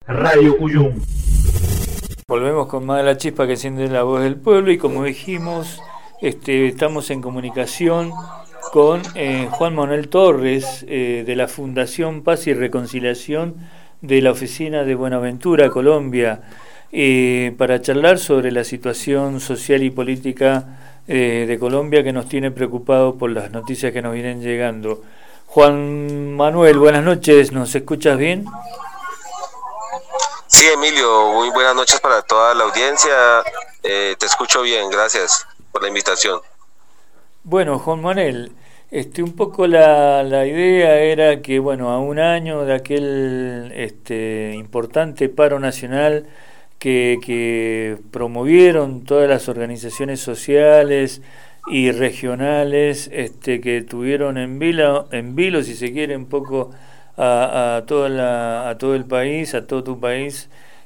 Radio Cuyum. Volvemos con más de la chispa que enciende la voz del pueblo y como dijimos, estamos en comunicación con Juan Manuel Torres de la Fundación Paz y Reconciliación de la Oficina de Buenaventura, Colombia, para charlar sobre la situación social y política de Colombia que nos tiene preocupados por las noticias que nos vienen llegando. Juan Manuel, buenas noches, ¿nos escuchas bien? Sí, Emilio, muy buenas noches para toda la audiencia. Te escucho bien, gracias por la invitación. Bueno, Juan Manuel, un poco la idea era que, bueno, a un año de aquel importante paro nacional que promovieron todas las organizaciones sociales y regionales, que tuvieron en vilo, si se quiere, un poco a todo el país, a todo tu país.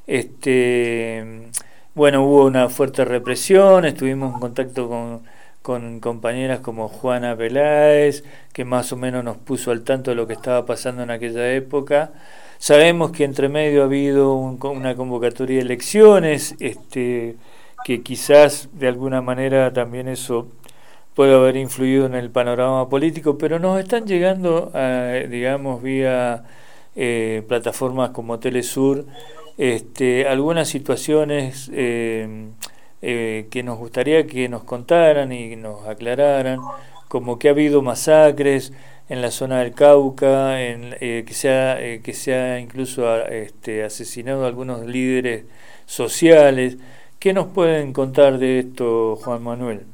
Bueno, hubo una fuerte represión, estuvimos en contacto con compañeras como Juana Peláez, que más o menos nos puso al tanto de lo que estaba pasando en aquella época. Sabemos que entre medio ha habido una convocatoria de elecciones, que quizás de alguna manera también eso puede haber influido en el panorama político, pero nos están llegando, digamos, vía plataformas como Telesur, algunas situaciones que nos gustaría que nos contaran y nos aclararan, como que ha habido masacres en la zona del Cauca, que se ha incluso asesinado a algunos líderes sociales. ¿Qué nos pueden contar de esto, Juan Manuel?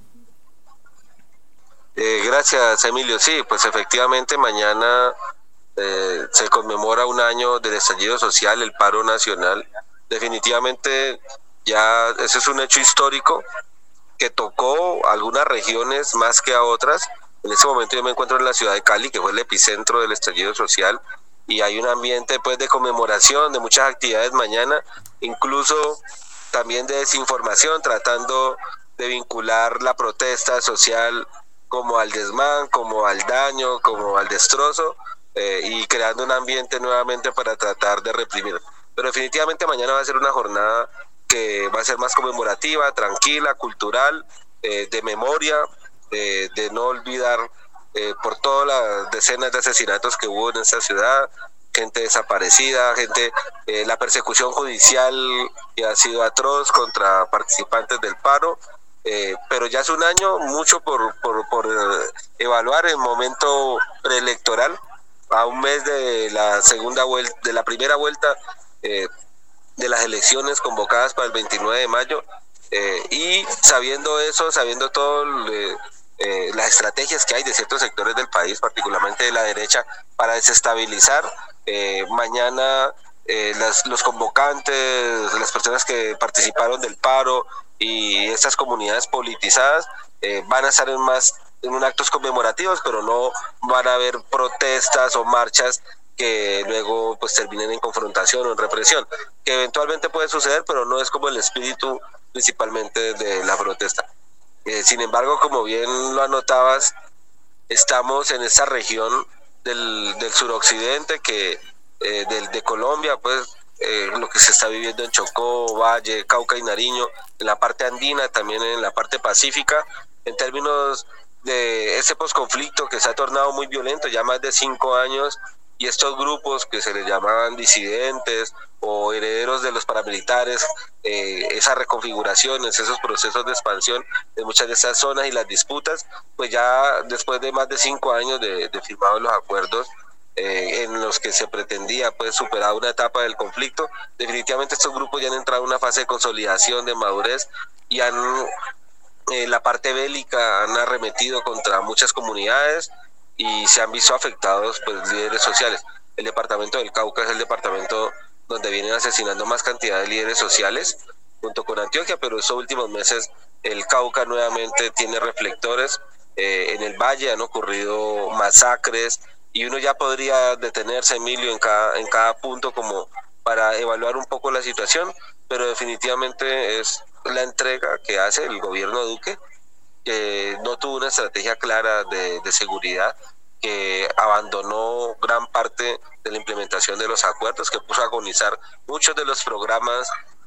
Gracias, Emilio. Sí, pues efectivamente mañana se conmemora un año del estallido social, el paro nacional. Definitivamente ya ese es un hecho histórico que tocó a algunas regiones más que a otras. En este momento yo me encuentro en la ciudad de Cali, que fue el epicentro del estallido social, y hay un ambiente pues de conmemoración, de muchas actividades mañana, incluso también de desinformación, tratando de vincular la protesta social como al desmán, como al daño, como al destrozo, y creando un ambiente nuevamente para tratar de reprimir. Pero definitivamente mañana va a ser una jornada que va a ser más conmemorativa, tranquila, cultural, de memoria, de no olvidar por todas las decenas de asesinatos que hubo en esta ciudad, gente desaparecida, la persecución judicial que ha sido atroz contra participantes del paro. Pero ya hace un año, mucho por evaluar el momento preelectoral, a un mes de la segunda vuelta, de la primera vuelta de las elecciones convocadas para el 29 de mayo, y sabiendo eso, sabiendo todo las estrategias que hay de ciertos sectores del país, particularmente de la derecha, para desestabilizar, mañana los convocantes, las personas que participaron del paro y estas comunidades politizadas van a estar en actos conmemorativos, pero no van a haber protestas o marchas que luego pues terminen en confrontación o en represión, que eventualmente puede suceder, pero no es como el espíritu principalmente de la protesta. Sin embargo, como bien lo anotabas, estamos en esta región del suroccidente de Colombia, pues lo que se está viviendo en Chocó, Valle, Cauca y Nariño, en la parte andina, también en la parte pacífica, en términos de ese posconflicto que se ha tornado muy violento, ya más de 5 años, y estos grupos que se les llamaban disidentes o herederos de los paramilitares, esas reconfiguraciones, esos procesos de expansión de muchas de esas zonas y las disputas, pues ya después de más de 5 años de firmados los acuerdos, en los que se pretendía pues superar una etapa del conflicto, definitivamente estos grupos ya han entrado en una fase de consolidación, de madurez, y la parte bélica han arremetido contra muchas comunidades y se han visto afectados pues líderes sociales. El departamento del Cauca es el departamento donde vienen asesinando más cantidad de líderes sociales junto con Antioquia, pero estos últimos meses el Cauca nuevamente tiene reflectores. En el Valle han ocurrido masacres, y uno ya podría detenerse, Emilio, en cada punto como para evaluar un poco la situación, pero definitivamente es la entrega que hace el gobierno Duque, que no tuvo una estrategia clara de seguridad, que abandonó gran parte de la implementación de los acuerdos, que puso a agonizar muchos de los programas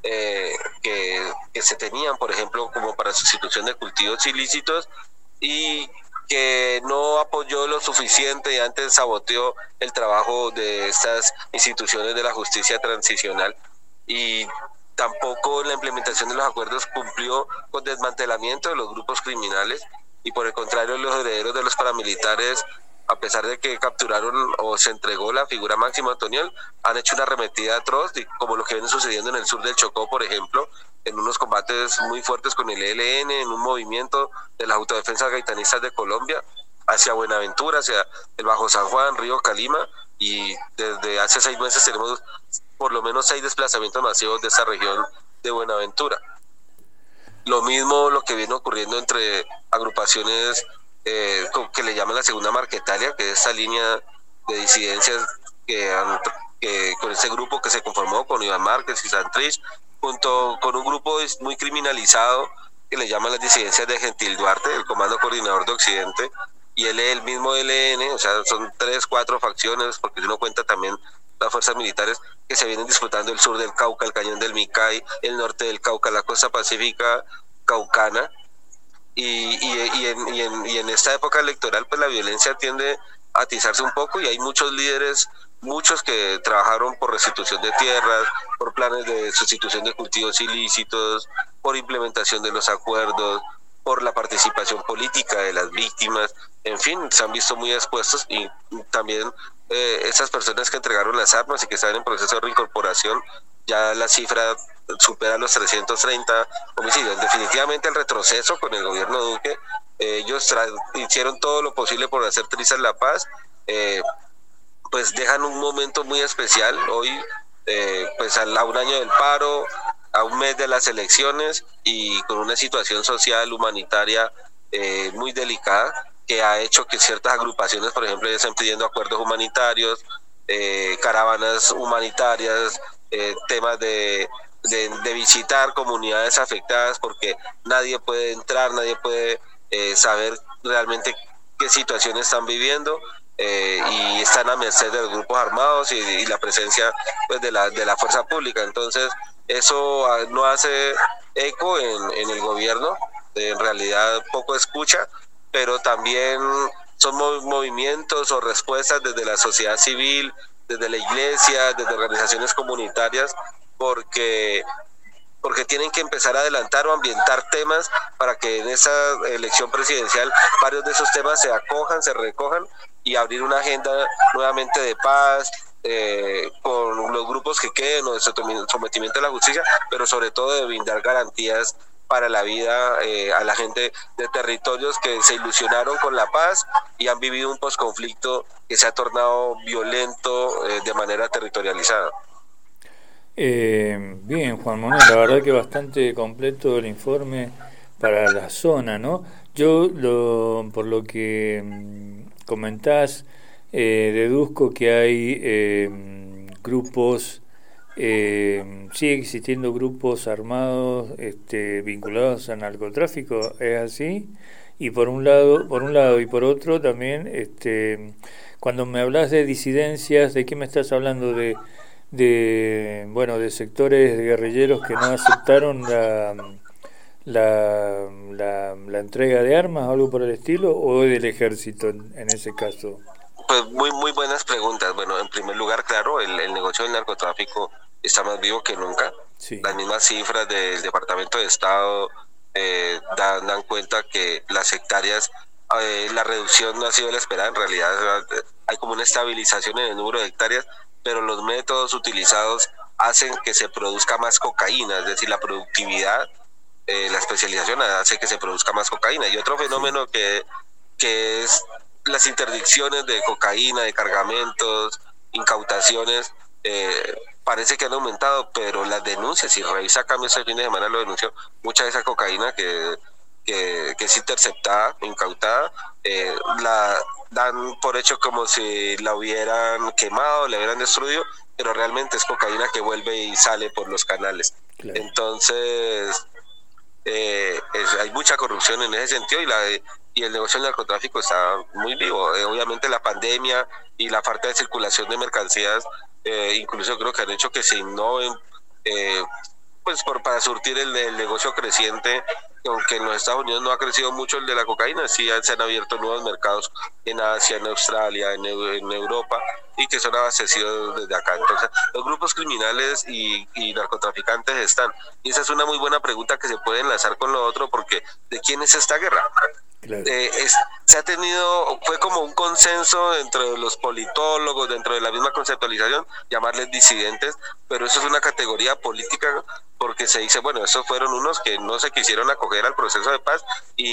que se tenían, por ejemplo, como para sustitución de cultivos ilícitos, y que no apoyó lo suficiente y antes saboteó el trabajo de estas instituciones de la justicia transicional, y tampoco la implementación de los acuerdos cumplió con desmantelamiento de los grupos criminales, y por el contrario los herederos de los paramilitares, a pesar de que capturaron o se entregó la figura Máximo Antoniel, han hecho una arremetida atroz, como lo que viene sucediendo en el sur del Chocó, por ejemplo, en unos combates muy fuertes con el ELN, en un movimiento de las autodefensas gaitanistas de Colombia hacia Buenaventura, hacia el Bajo San Juan, Río Calima, y desde hace 6 meses tenemos por lo menos 6 desplazamientos masivos de esa región de Buenaventura. Lo mismo lo que viene ocurriendo entre agrupaciones que le llaman la segunda Marquetalia, que es esa línea de disidencias que con ese grupo que se conformó con Iván Márquez y Santrich, junto con un grupo muy criminalizado que le llaman las disidencias de Gentil Duarte, el Comando Coordinador de Occidente, y el mismo ELN, o sea, son 3, 4 facciones, porque si uno cuenta también las fuerzas militares que se vienen disputando el sur del Cauca, el cañón del Micay, el norte del Cauca, la costa pacífica caucana, y en esta época electoral pues la violencia tiende a atizarse un poco, y hay muchos líderes, muchos que trabajaron por restitución de tierras, por planes de sustitución de cultivos ilícitos, por implementación de los acuerdos, por la participación política de las víctimas, en fin, se han visto muy expuestos, y también esas personas que entregaron las armas y que están en proceso de reincorporación, ya la cifra supera los 330 homicidios. Definitivamente el retroceso con el gobierno Duque, ellos hicieron todo lo posible por hacer trizas la paz, pues dejan un momento muy especial hoy, pues a un año del paro, a un mes de las elecciones, y con una situación social, humanitaria muy delicada, que ha hecho que ciertas agrupaciones, por ejemplo, ya estén pidiendo acuerdos humanitarios, caravanas humanitarias, temas de visitar comunidades afectadas, porque nadie puede entrar, nadie puede saber realmente qué situación están viviendo, y están a merced de los grupos armados y la presencia pues de la fuerza pública. Entonces eso no hace eco en el gobierno, en realidad poco escucha, pero también son movimientos o respuestas desde la sociedad civil, desde la iglesia, desde organizaciones comunitarias, porque tienen que empezar a adelantar o ambientar temas para que en esa elección presidencial varios de esos temas se acojan, se recojan, y abrir una agenda nuevamente de paz, con los grupos que queden, o de sometimiento a la justicia, pero sobre todo de brindar garantías para la vida a la gente de territorios que se ilusionaron con la paz y han vivido un posconflicto que se ha tornado violento de manera territorializada. Bien, Juan Manuel, la verdad que bastante completo el informe para la zona, ¿no? Yo, por lo que comentás, deduzco que hay grupos, sigue existiendo grupos armados vinculados al narcotráfico, ¿es así? Y por un lado y por otro también, cuando me hablas de disidencias, ¿de qué me estás hablando? De sectores guerrilleros que no aceptaron la entrega de armas, algo por el estilo, o del ejército en ese caso. Pues muy buenas preguntas. Bueno, en primer lugar, claro, el negocio del narcotráfico está más vivo que nunca. Sí. Las mismas cifras del Departamento de Estado dan cuenta que las hectáreas, la reducción no ha sido la esperada. En realidad hay como una estabilización en el número de hectáreas, pero los métodos utilizados hacen que se produzca más cocaína, es decir, la productividad, la especialización hace que se produzca más cocaína. Y otro fenómeno que es las interdicciones de cocaína, de cargamentos, incautaciones, parece que han aumentado, pero las denuncias, si revisa Cambios el fin de semana, lo denunció, mucha de esa cocaína que es interceptada, incautada, la dan por hecho como si la hubieran quemado, la hubieran destruido, pero realmente es cocaína que vuelve y sale por los canales. Claro. Entonces hay mucha corrupción en ese sentido y el negocio del narcotráfico está muy vivo. Obviamente la pandemia y la falta de circulación de mercancías, incluso creo que han hecho que se innoven, pues para surtir el negocio creciente, aunque en los Estados Unidos no ha crecido mucho el de la cocaína, sí se han abierto nuevos mercados en Asia, en Australia, en Europa, y que son abastecidos desde acá. Entonces, los grupos criminales y narcotraficantes están. Y esa es una muy buena pregunta que se puede enlazar con lo otro, porque ¿de quién es esta guerra? Claro. Se ha tenido, fue como un consenso entre los politólogos, dentro de la misma conceptualización, llamarles disidentes, pero eso es una categoría política porque se dice, bueno, esos fueron unos que no se quisieron acoger al proceso de paz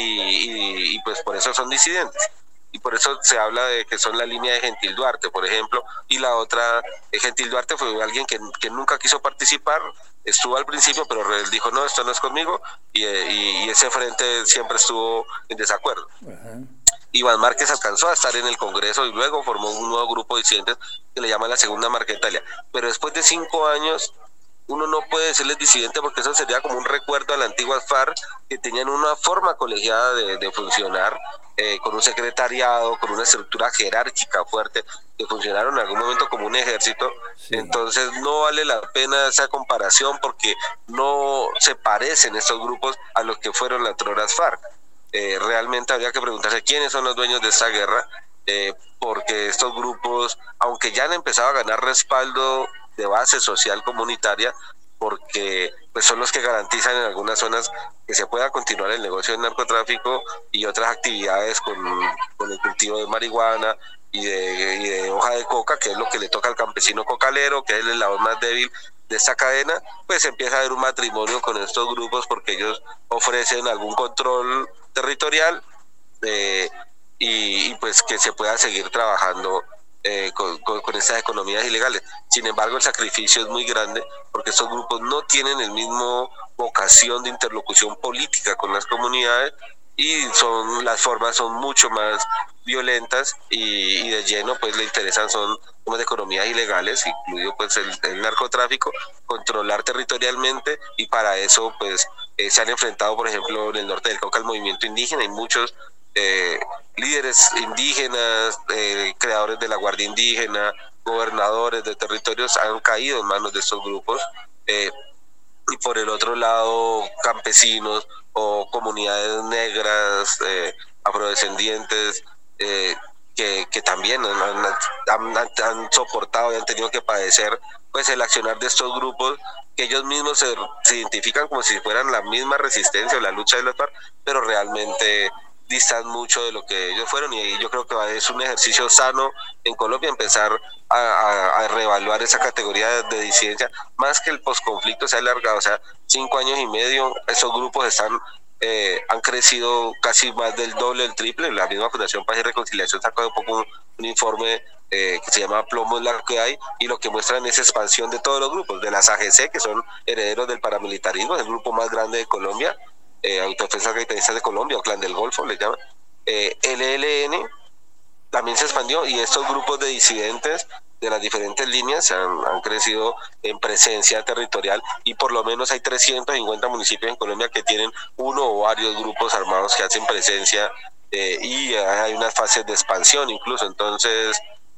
y pues por eso son disidentes. Y por eso se habla de que son la línea de Gentil Duarte, por ejemplo, y la otra, Gentil Duarte fue alguien que nunca quiso participar, estuvo al principio, pero él dijo, no, esto no es conmigo, y ese frente siempre estuvo en desacuerdo. Uh-huh. Iván Márquez alcanzó a estar en el Congreso y luego formó un nuevo grupo de disidentes que le llaman la Segunda Marquetalia. Pero después de 5 años, uno no puede decirles disidente porque eso sería como un recuerdo a la antigua FARC, que tenían una forma colegiada de funcionar, con un secretariado, con una estructura jerárquica fuerte, que funcionaron en algún momento como un ejército. Sí. Entonces no vale la pena esa comparación porque no se parecen estos grupos a los que fueron las troras FARC. Realmente habría que preguntarse quiénes son los dueños de esta guerra, porque estos grupos, aunque ya han empezado a ganar respaldo de base social comunitaria, porque pues son los que garantizan en algunas zonas que se pueda continuar el negocio del narcotráfico y otras actividades con el cultivo de marihuana y de hoja de coca, que es lo que le toca al campesino cocalero, que es el eslabón más débil de esta cadena. Pues empieza a haber un matrimonio con estos grupos porque ellos ofrecen algún control territorial, y pues que se pueda seguir trabajando con estas economías ilegales. Sin embargo, el sacrificio es muy grande porque estos grupos no tienen el mismo vocación de interlocución política con las comunidades y las formas son mucho más violentas y de lleno pues le interesan son como de economías ilegales, incluido pues el narcotráfico, controlar territorialmente, y para eso pues se han enfrentado, por ejemplo, en el norte del Cauca al movimiento indígena. Hay muchos líderes indígenas, creadores de la Guardia Indígena, gobernadores de territorios han caído en manos de estos grupos, y por el otro lado campesinos o comunidades negras, afrodescendientes, que también han soportado y han tenido que padecer pues el accionar de estos grupos, que ellos mismos se identifican como si fueran la misma resistencia o la lucha de las FARC, pero realmente distan mucho de lo que ellos fueron, y yo creo que es un ejercicio sano en Colombia empezar a reevaluar esa categoría de disidencia, más que el posconflicto se ha alargado. O sea, 5 años y medio, esos grupos han crecido casi más del doble, el triple. La misma Fundación Paz y Reconciliación sacó un poco un informe que se llama Plomo es la que hay, y lo que muestran es expansión de todos los grupos, de las AGC, que son herederos del paramilitarismo, el grupo más grande de Colombia, Autodefensa Gaitanistas de Colombia, o Clan del Golfo le llaman, el ELN también se expandió, y estos grupos de disidentes de las diferentes líneas han crecido en presencia territorial, y por lo menos hay 350 municipios en Colombia que tienen uno o varios grupos armados que hacen presencia, y hay unas fases de expansión incluso. Entonces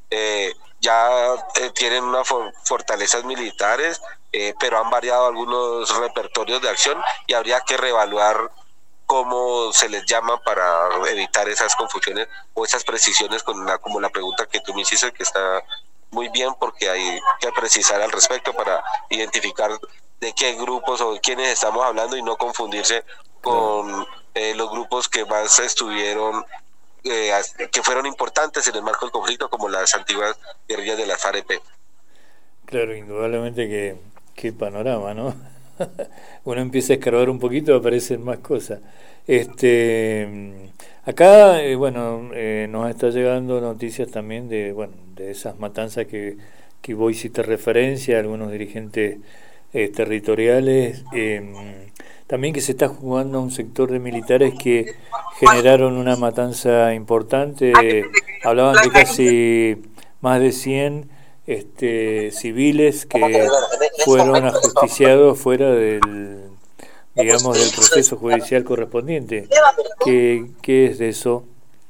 ya tienen unas fortalezas militares, pero han variado algunos repertorios de acción y habría que reevaluar cómo se les llama para evitar esas confusiones o esas precisiones como la pregunta que tú me hiciste, que está muy bien, porque hay que precisar al respecto para identificar de qué grupos o de quiénes estamos hablando y no confundirse con los grupos que más estuvieron, que fueron importantes en el marco del conflicto, como las antiguas guerrillas de la FARC-EP. Claro, indudablemente qué panorama, ¿no? Uno empieza a escarbar un poquito, aparecen más cosas. Acá, nos está llegando noticias también de esas matanzas que vos hiciste referencia, algunos dirigentes territoriales, también que se está jugando a un sector de militares que generaron una matanza importante. Hablaban de casi más de 100 civiles que fueron ajusticiados fuera digamos, del proceso judicial correspondiente. ¿Qué es de eso?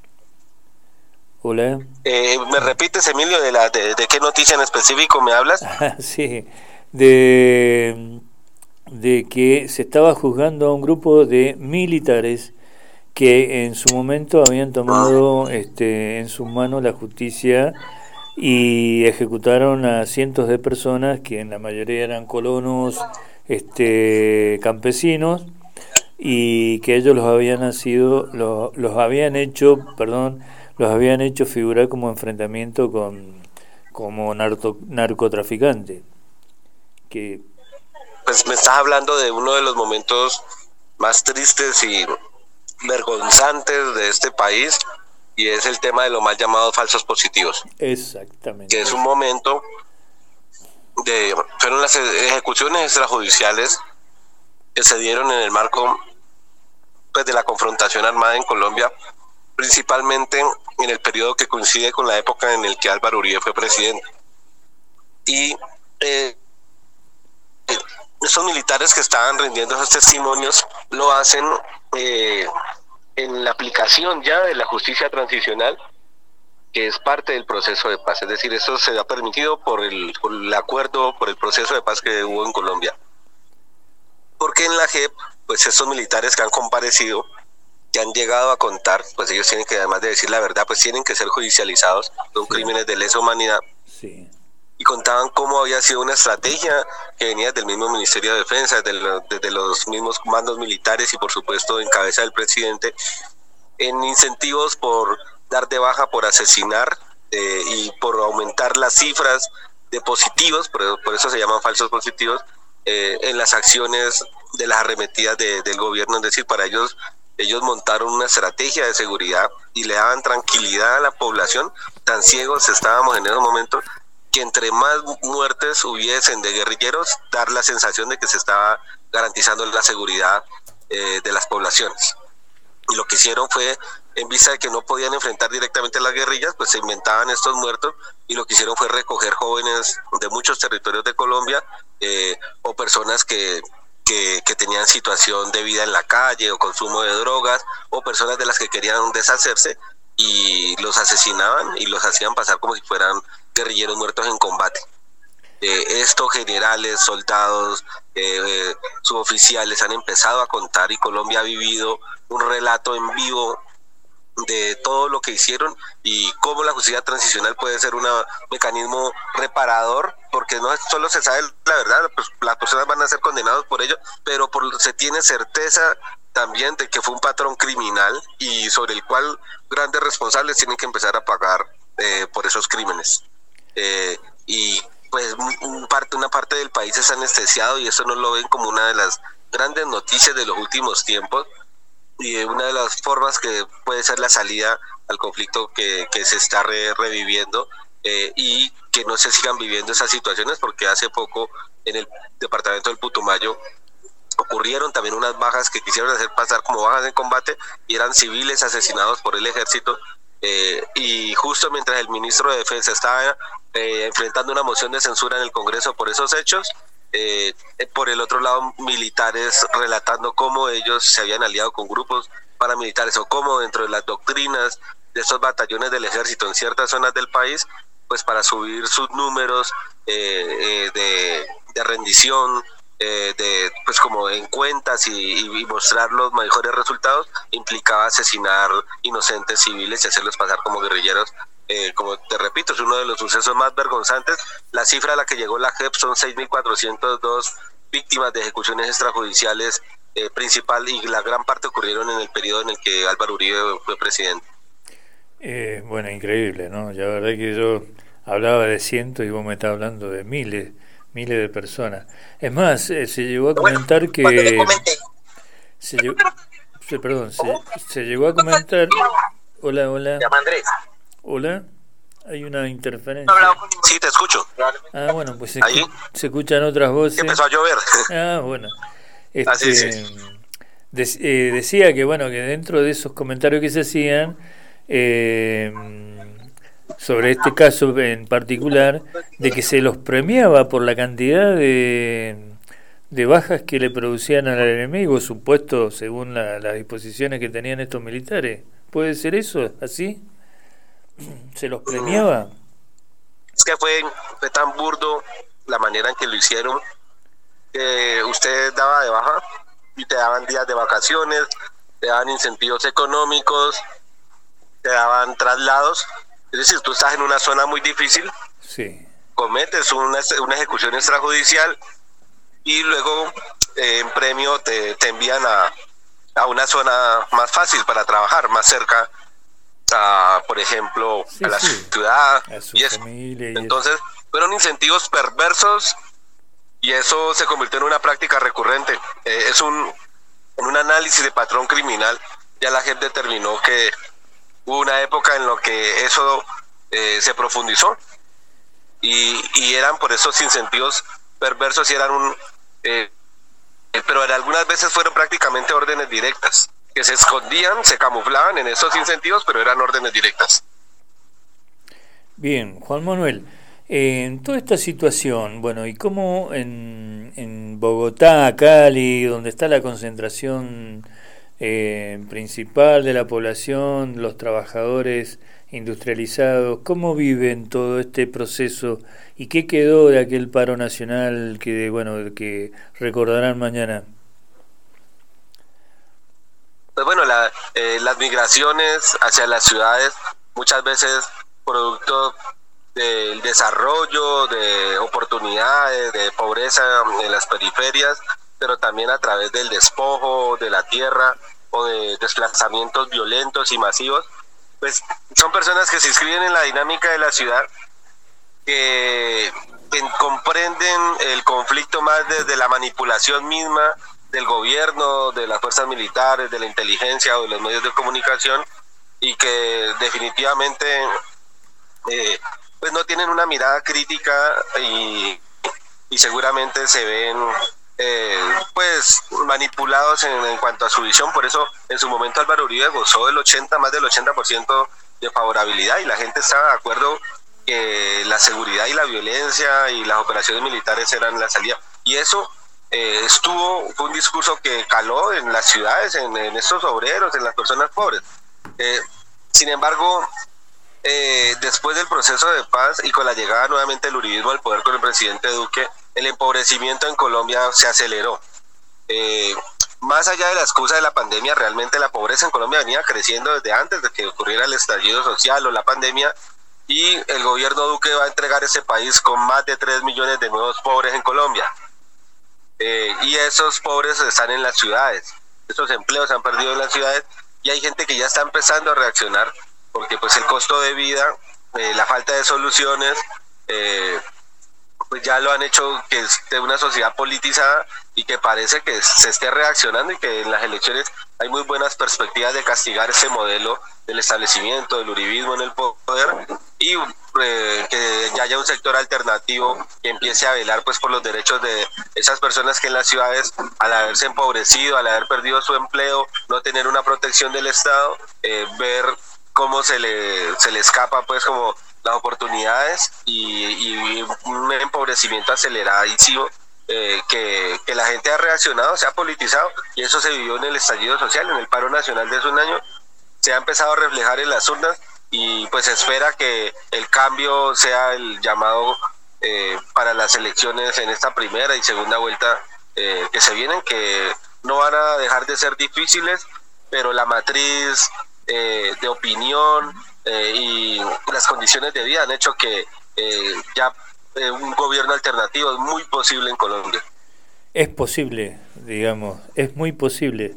Hola. ¿Me repites, Emilio, de qué noticia en específico me hablas? Sí, de que se estaba juzgando a un grupo de militares que en su momento habían tomado en sus manos la justicia y ejecutaron a cientos de personas que en la mayoría eran colonos campesinos, y que ellos los habían hecho, los habían hecho figurar como enfrentamiento como narcotraficante. Que Pues me estás hablando de uno de los momentos más tristes y vergonzantes de este país, y es el tema de los mal llamados falsos positivos. Exactamente. Que es un momento fueron las ejecuciones extrajudiciales que se dieron en el marco, pues, de la confrontación armada en Colombia, principalmente en el periodo que coincide con la época en el que Álvaro Uribe fue presidente. Y esos militares que estaban rindiendo esos testimonios lo hacen en la aplicación ya de la justicia transicional, que es parte del proceso de paz. Es decir, eso se ha permitido por el acuerdo, por el proceso de paz que hubo en Colombia. Porque en la JEP, pues estos militares que han comparecido, que han llegado a contar, pues ellos tienen que, además de decir la verdad, pues tienen que ser judicializados, son crímenes de lesa humanidad. Sí. Y contaban cómo había sido una estrategia que venía del mismo Ministerio de Defensa, desde los mismos comandos militares y por supuesto en cabeza del presidente, en incentivos por dar de baja, por asesinar y por aumentar las cifras de positivos, por eso se llaman falsos positivos, en las acciones de las arremetidas del gobierno. Es decir, para ellos montaron una estrategia de seguridad y le daban tranquilidad a la población. Tan ciegos estábamos en esos momentos que entre más muertes hubiesen de guerrilleros, dar la sensación de que se estaba garantizando la seguridad de las poblaciones. Y lo que hicieron fue, en vista de que no podían enfrentar directamente a las guerrillas, pues se inventaban estos muertos, y lo que hicieron fue recoger jóvenes de muchos territorios de Colombia, o personas que tenían situación de vida en la calle o consumo de drogas, o personas de las que querían deshacerse, y los asesinaban y los hacían pasar como si fueran guerrilleros muertos en combate. Estos generales, soldados, suboficiales han empezado a contar, y Colombia ha vivido un relato en vivo de todo lo que hicieron y cómo la justicia transicional puede ser un mecanismo reparador, porque no solo se sabe la verdad, pues las personas van a ser condenadas por ello, pero se tiene certeza también de que fue un patrón criminal y sobre el cual grandes responsables tienen que empezar a pagar por esos crímenes. Y pues una parte del país es anestesiado, y eso no lo ven como una de las grandes noticias de los últimos tiempos, y una de las formas que puede ser la salida al conflicto que se está reviviendo, y que no se sigan viviendo esas situaciones, porque hace poco en el departamento del Putumayo ocurrieron también unas bajas que quisieron hacer pasar como bajas en combate, y eran civiles asesinados por el ejército, y justo mientras el ministro de Defensa estaba enfrentando una moción de censura en el Congreso por esos hechos, por el otro lado militares relatando cómo ellos se habían aliado con grupos paramilitares, o cómo dentro de las doctrinas de esos batallones del ejército en ciertas zonas del país, pues para subir sus números de rendición, pues como en cuentas y mostrar los mejores resultados, implicaba asesinar inocentes civiles y hacerlos pasar como guerrilleros. Como te repito, es uno de los sucesos más vergonzantes. La cifra a la que llegó la JEP son 6.402 víctimas de ejecuciones extrajudiciales principal, y la gran parte ocurrieron en el periodo en el que Álvaro Uribe fue presidente. Bueno, increíble, ¿no? La verdad que yo hablaba de cientos y vos me estás hablando de miles de personas. Es más, se llegó a comentar que... Se llegó a comentar... Hola. Llama Andrés. Hola, hay una interferencia. Sí, te escucho. Ah, bueno, pues se escuchan otras voces. Empezó a llover. Ah, bueno. Sí. Decía que, bueno, que dentro de esos comentarios que se hacían sobre este caso en particular, de que se los premiaba por la cantidad de de bajas que le producían al enemigo, supuesto, según las disposiciones que tenían estos militares. ¿Puede ser eso? ¿Así? ¿Se los premiaba? Es que fue tan burdo la manera en que lo hicieron, que usted daba de baja y te daban días de vacaciones, te daban incentivos económicos, te daban traslados. Es decir, tú estás en una zona muy difícil, sí, cometes una ejecución extrajudicial y luego en premio te envían a una zona más fácil para trabajar, más cerca por ejemplo, sí, a la sí, ciudad a su y eso. familia. Y entonces, fueron incentivos perversos y eso se convirtió en una práctica recurrente. En un análisis de patrón criminal, ya la gente determinó que hubo una época en la que eso se profundizó y eran por esos incentivos perversos y eran pero algunas veces fueron prácticamente órdenes directas, que se escondían, se camuflaban en esos incentivos, pero eran órdenes directas. Bien, Juan Manuel, en toda esta situación, bueno, y cómo en Bogotá, Cali, donde está la concentración principal de la población, los trabajadores industrializados, ¿cómo viven todo este proceso y qué quedó de aquel paro nacional que, bueno, que recordarán mañana? Pues bueno, las migraciones hacia las ciudades, muchas veces producto del desarrollo, de oportunidades, de pobreza en las periferias, pero también a través del despojo de la tierra o de desplazamientos violentos y masivos, pues son personas que se inscriben en la dinámica de la ciudad, que comprenden el conflicto más desde la manipulación misma del gobierno, de las fuerzas militares, de la inteligencia o de los medios de comunicación, y que definitivamente pues no tienen una mirada crítica y seguramente se ven pues manipulados en cuanto a su visión. Por eso en su momento Álvaro Uribe gozó más del 80% de favorabilidad y la gente estaba de acuerdo que la seguridad y la violencia y las operaciones militares eran la salida. Y eso fue un discurso que caló en las ciudades, en estos obreros, en las personas pobres. Sin embargo, después del proceso de paz y con la llegada nuevamente del uribismo al poder con el presidente Duque, el empobrecimiento en Colombia se aceleró. Más allá de la excusa de la pandemia, realmente la pobreza en Colombia venía creciendo desde antes de que ocurriera el estallido social o la pandemia, y el gobierno Duque va a entregar ese país con más de 3 millones de nuevos pobres en Colombia. Y esos pobres están en las ciudades, esos empleos se han perdido en las ciudades y hay gente que ya está empezando a reaccionar porque pues el costo de vida, la falta de soluciones, pues ya lo han hecho que es de una sociedad politizada y que parece que se esté reaccionando y que en las elecciones hay muy buenas perspectivas de castigar ese modelo del establecimiento del uribismo en el poder y que ya haya un sector alternativo que empiece a velar pues por los derechos de esas personas que en las ciudades, al haberse empobrecido, al haber perdido su empleo, no tener una protección del Estado, ver cómo se le escapa pues como las oportunidades y un empobrecimiento aceleradísimo, que la gente ha reaccionado, se ha politizado y eso se vivió en el estallido social, en el paro nacional de hace un año, se ha empezado a reflejar en las urnas y pues se espera que el cambio sea el llamado para las elecciones en esta primera y segunda vuelta que se vienen, que no van a dejar de ser difíciles, pero la matriz de opinión y las condiciones de vida han hecho que ya un gobierno alternativo es muy posible en Colombia. Es posible, digamos, es muy posible.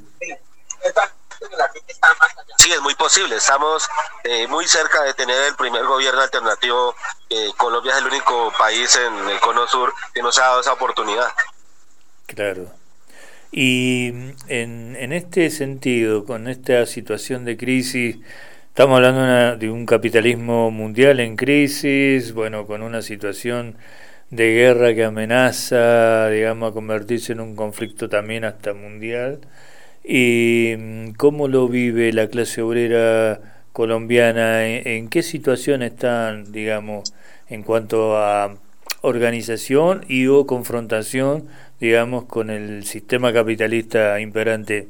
Sí, es muy posible. Estamos muy cerca de tener el primer gobierno alternativo. Colombia es el único país en el cono sur que nos ha dado esa oportunidad. Claro. Y en este sentido, con esta situación de crisis, estamos hablando de un capitalismo mundial en crisis, bueno, con una situación de guerra que amenaza, digamos, a convertirse en un conflicto también hasta mundial. ¿Y cómo lo vive la clase obrera colombiana? ¿En qué situación están, digamos, en cuanto a organización y o confrontación digamos, con el sistema capitalista imperante?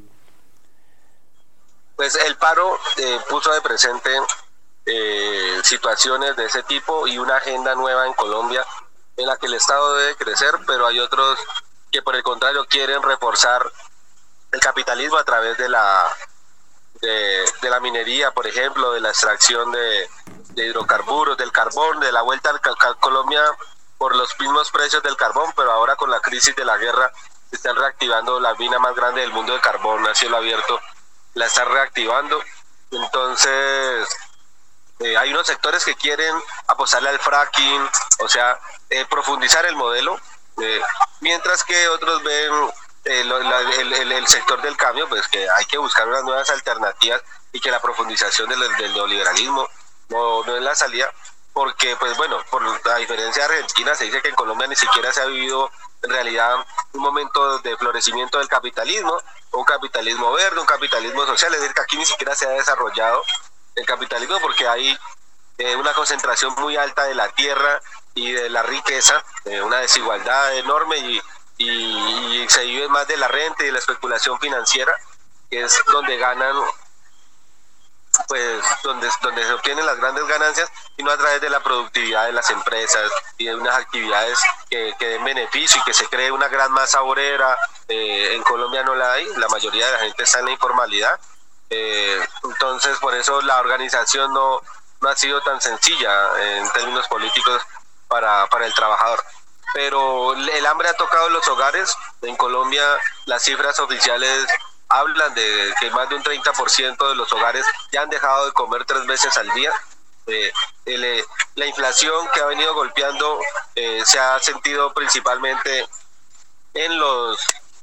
Pues el paro puso de presente situaciones de ese tipo y una agenda nueva en Colombia en la que el Estado debe crecer, pero hay otros que por el contrario quieren reforzar el capitalismo a través de la minería, por ejemplo, de la extracción de hidrocarburos, del carbón, de la vuelta a Colombia por los mismos precios del carbón, pero ahora con la crisis de la guerra se están reactivando la mina más grande del mundo de carbón a cielo abierto, la están reactivando. Entonces hay unos sectores que quieren apostarle al fracking, o sea, profundizar el modelo, mientras que otros ven el sector del cambio, pues que hay que buscar unas nuevas alternativas y que la profundización del neoliberalismo no es la salida, porque pues bueno, por la diferencia de Argentina, se dice que en Colombia ni siquiera se ha vivido en realidad un momento de florecimiento del capitalismo, un capitalismo verde, un capitalismo social, es decir, que aquí ni siquiera se ha desarrollado el capitalismo porque hay una concentración muy alta de la tierra y de la riqueza, una desigualdad enorme y se vive más de la renta y de la especulación financiera, que es donde ganan, pues donde se obtienen las grandes ganancias, y no a través de la productividad de las empresas y de unas actividades que den beneficio y que se cree una gran masa obrera. En Colombia no la hay, la mayoría de la gente está en la informalidad, entonces por eso la organización no ha sido tan sencilla en términos políticos para el trabajador. Pero el hambre ha tocado los hogares. En Colombia las cifras oficiales hablan de que más de un 30% de los hogares ya han dejado de comer 3 veces al día. La inflación que ha venido golpeando se ha sentido principalmente en los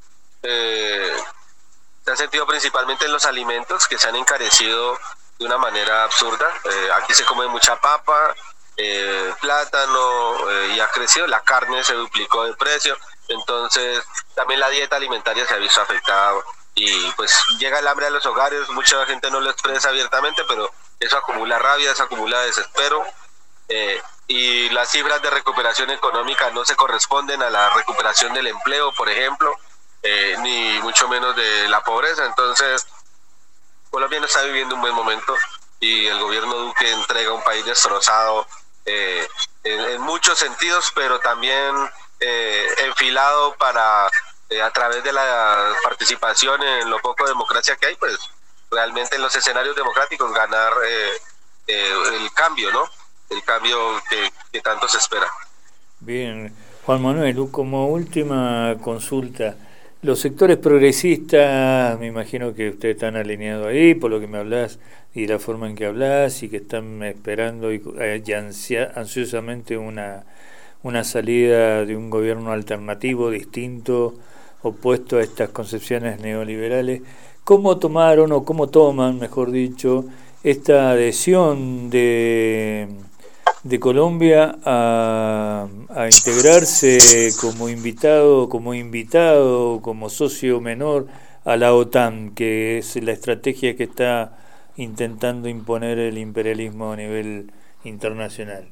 alimentos, que se han encarecido de una manera absurda. Aquí se come mucha papa, plátano, y ha crecido, la carne se duplicó de precio, entonces también la dieta alimentaria se ha visto afectada y pues llega el hambre a los hogares. Mucha gente no lo expresa abiertamente, pero eso acumula rabia, eso acumula desespero, y las cifras de recuperación económica no se corresponden a la recuperación del empleo, por ejemplo, ni mucho menos de la pobreza. Entonces Colombia no está viviendo un buen momento y el gobierno Duque entrega un país destrozado en muchos sentidos, pero también enfilado para a través de la participación en lo poco de democracia que hay, pues realmente en los escenarios democráticos ganar el cambio, ¿no? El cambio que tanto se espera. Bien, Juan Manuel, como última consulta, los sectores progresistas, me imagino que ustedes están alineados ahí, por lo que me hablas y la forma en que hablas, y que están esperando y ansiosamente una salida de un gobierno alternativo, distinto, opuesto a estas concepciones neoliberales. ¿Cómo tomaron, o cómo toman, mejor dicho, esta adhesión de Colombia a integrarse como invitado, como socio menor a la OTAN, que es la estrategia que está intentando imponer el imperialismo a nivel internacional?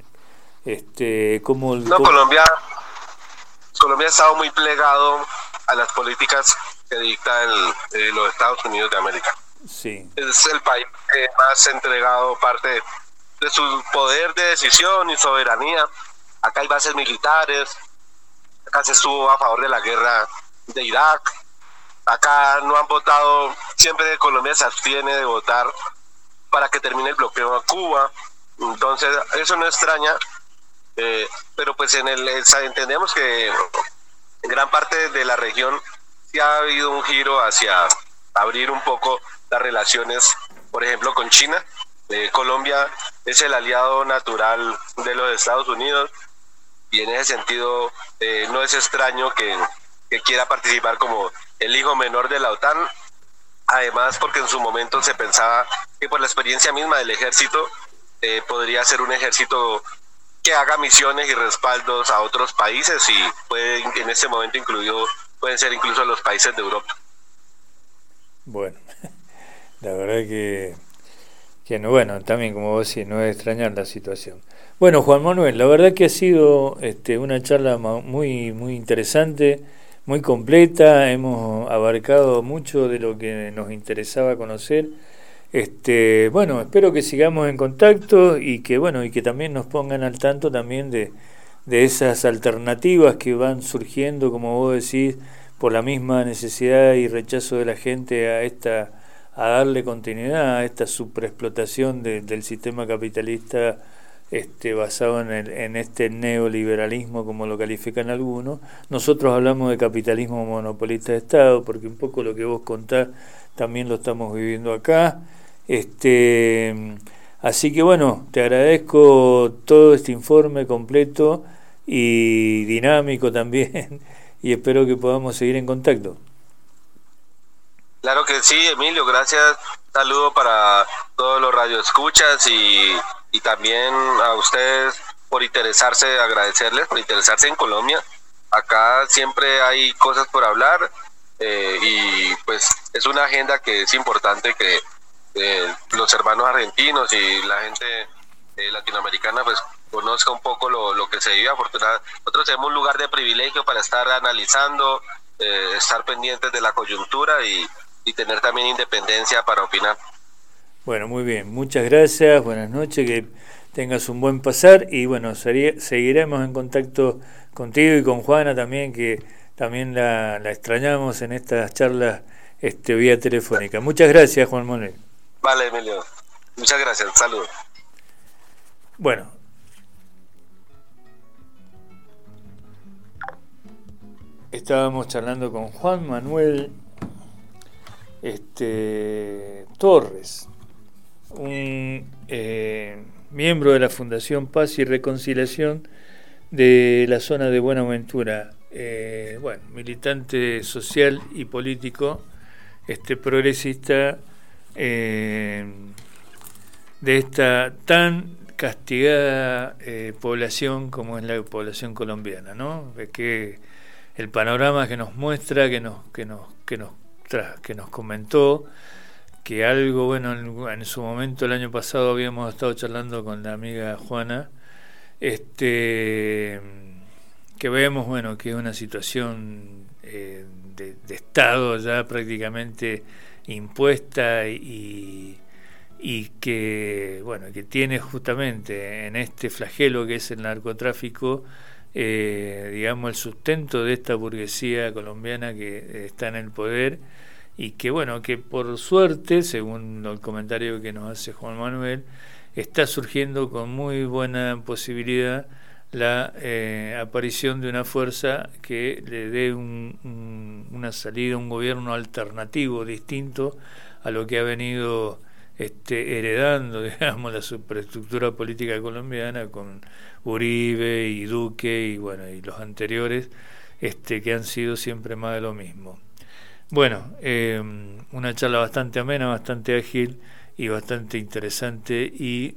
Colombia ha estado muy plegado a las políticas que dictan los Estados Unidos de América. Sí. Es el país que más ha entregado parte de su poder de decisión y soberanía. Acá hay bases militares, acá se estuvo a favor de la guerra de Irak, acá no han votado, siempre Colombia se abstiene de votar para que termine el bloqueo a Cuba. Entonces eso no extraña, pero pues entendemos que en gran parte de la región sí ha habido un giro hacia abrir un poco las relaciones, por ejemplo, con China. Colombia es el aliado natural de los Estados Unidos y en ese sentido no es extraño que quiera participar como el hijo menor de la OTAN. Además, porque en su momento se pensaba que por la experiencia misma del ejército podría ser un ejército que haga misiones y respaldos a otros países, y en ese momento pueden ser incluso los países de Europa. Bueno, la verdad que no, bueno, también como vos decís, no es extrañar la situación. Bueno, Juan Manuel, la verdad que ha sido una charla muy muy interesante, muy completa, hemos abarcado mucho de lo que nos interesaba conocer. Bueno, espero que sigamos en contacto y que también nos pongan al tanto también de esas alternativas que van surgiendo, como vos decís, por la misma necesidad y rechazo de la gente a darle continuidad a esta superexplotación del sistema capitalista basado en este neoliberalismo, como lo califican algunos. Nosotros hablamos de capitalismo monopolista de Estado, porque un poco lo que vos contás también lo estamos viviendo acá. Así que bueno, te agradezco todo este informe completo y dinámico también, y espero que podamos seguir en contacto. Claro que sí, Emilio, gracias. Saludo para todos los radioescuchas y también a ustedes por interesarse, agradecerles por interesarse en Colombia. Acá siempre hay cosas por hablar y pues es una agenda que es importante que los hermanos argentinos y la gente latinoamericana pues conozca un poco lo que se vive. Afortunadamente nosotros tenemos un lugar de privilegio para estar analizando, estar pendientes de la coyuntura y tener también independencia para opinar. Bueno, muy bien, muchas gracias, buenas noches, que tengas un buen pasar y bueno, seguiremos en contacto contigo y con Juana también, que también la extrañamos en estas charlas vía telefónica. Muchas gracias, Juan Manuel. Vale, Emilio, muchas gracias, saludos. Bueno, estábamos charlando con Juan Manuel Torres, un miembro de la Fundación Paz y Reconciliación de la zona de Buenaventura, militante social y político, progresista de esta tan castigada población como es la población colombiana, ¿no? Que el panorama que nos muestra, que nos comentó, que algo, bueno, en su momento el año pasado habíamos estado charlando con la amiga Juana, que vemos, bueno, que es una situación de Estado ya prácticamente impuesta y que, bueno, que tiene justamente en este flagelo que es el narcotráfico, digamos, el sustento de esta burguesía colombiana que está en el poder y que, bueno, que por suerte, según el comentario que nos hace Juan Manuel, está surgiendo con muy buena posibilidad la aparición de una fuerza que le dé una salida, un gobierno alternativo, distinto a lo que ha venido heredando, digamos, la superestructura política colombiana con Uribe y Duque y bueno, y los anteriores, que han sido siempre más de lo mismo. Bueno, una charla bastante amena, bastante ágil y bastante interesante y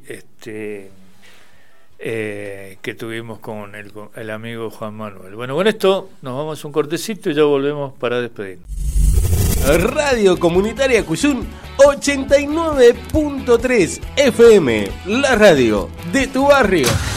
que tuvimos con el amigo Juan Manuel. Bueno, con esto nos vamos a un cortecito y ya volvemos para despedir. Radio Comunitaria Cuyún 89.3 FM, la radio de tu barrio.